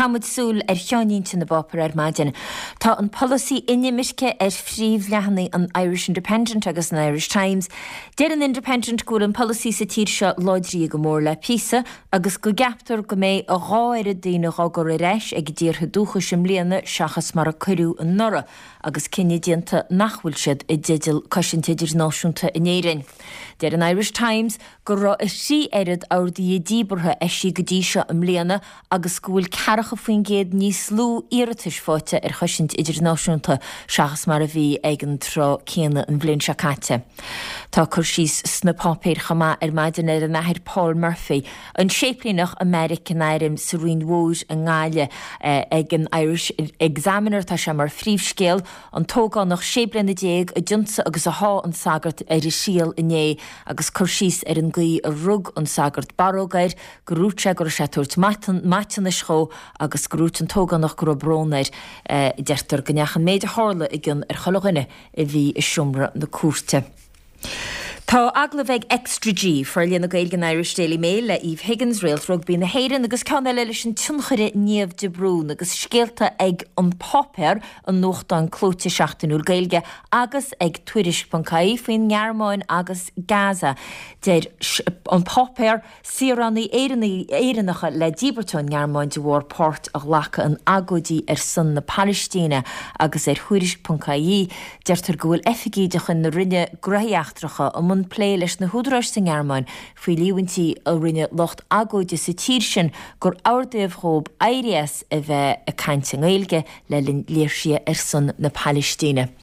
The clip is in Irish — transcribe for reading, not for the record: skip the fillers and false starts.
Tamid súl cheanínte na bopar maidin. Tá an policy inimimiske fríomh lehannaí an Irish Independent agus an Irish Times. Deir an Independent gúil an policy sa tír seo láidrí go mór le písa agus go gaptar go mé a gáir daoine gágur a reis ag ddíortha dúcha sem bliana seachas mar a cuiú an nora agus cinenne dianta nachhfuil siad i ddídil cosinteidir náisiúnta in éireann. Deir an Irish Times go rá is sí éad áirdaí díbartha sí go dtí seo am bliana agus gúil cearacha faoin géad níos lú iiritas fáte chosint idirnáisiúnta seachas mar a bhí ag an tro céanna an bblin se caite. Tá chur síos sna pápéir chamá maidin ar an nahir Paul Murphy an séplínach American éirim sa roin Wóis an gáile ag an Irish Examiner tá se mar phríomhscéal an tógán nach séblin na déag a dionsa agus a há an sagart ar i síal iné agus chur síos ar an gaí a rug an sagart barógair grúte gur sé tuairt maitan na scho agus grút an tógán nach gur brónair deirtar gneachan méid hála i gin ar chologhine i bhí i siomra na cuairte. Tá agla bheith extra G for líana gailgan Irish Daily Mail le Eve Higgins réaltrug bí na héireann agus ceanna leis an tunchaire níomh de brún agus scéalta ag an popper an nóchta an clóte seachtainúil gailge agus ag tuairis.caí faoin ngearmáin agus Gaza. Deir an popper sirannaí éireannacha le díbertán ngearmáin de bhór port a lacha an agódí ar san na Palestíne agus ar thuairis.caí deirtar go bhfuil efigíidechan na rinne graíachtracha an plé leis na húdráis sa ngearmáin faoi líhaintí a rinne locht agóide sa tír sin gur áirdaobh chomh éireas a bheith a caint an Gaeilge le líirse ar san na Palestíne.